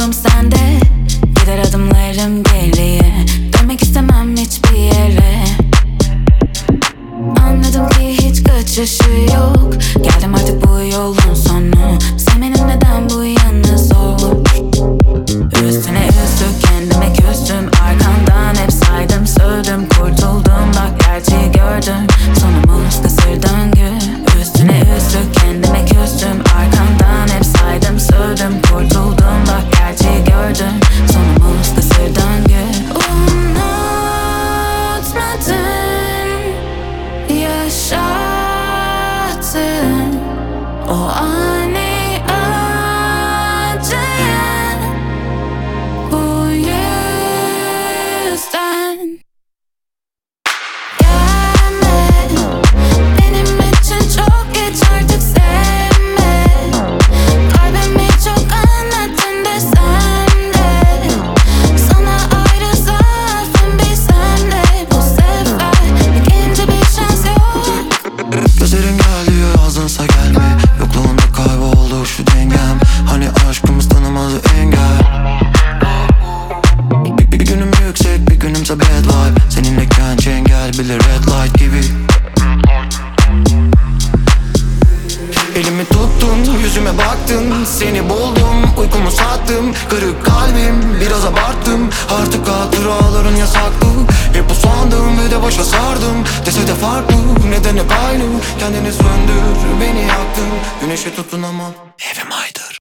buldum sende. Gider adımlarım geriye, dönmek istemem hiçbir yere. Anladım ki hiç kaçışı yok. Geldim artık bu yolun sonu. Sevmenin neden bu yanı zor? Üstüne üstlük kendime küstüm. Arkandan hep saydım, sövdüm, kurtuldum. Bak gerçeği gördüm, sonumuz kısır döngü. Üstüne üstlük kendime küstüm. Arkandan hep saydım, sövdüm, kurtuldum. Bak gerçeği gördüm, sonumuz kısır döngü. Unutmadım, yaşattın o ani acıyı. Bu yüzden gelme, benim için çok geç artık sevme. Kalbimi çok anlattın desem de, sana ayrı zaafım bilsem de, bu sefer ikinci bir şans yok. Gözlerin gel diyor, yazdınsa gelme. Yokluğunda kayboldu şu dengem. Hani aşkımız tanımadı engel. Bir günüm yüksek, bir günümse bad vibe. Seninleyken çengel bile red light gibi. Elimi tuttun, yüzüme baktın, seni buldum, uykumu sattım. Kırık kalbim, biraz abarttım. Artık hatıraların yasaklı. Hep usandım ve de başa sardım. Dese de farklı, neden hep aynı? Kendini söndür, beni yaktın. Güneşe tutun ama evim aydır.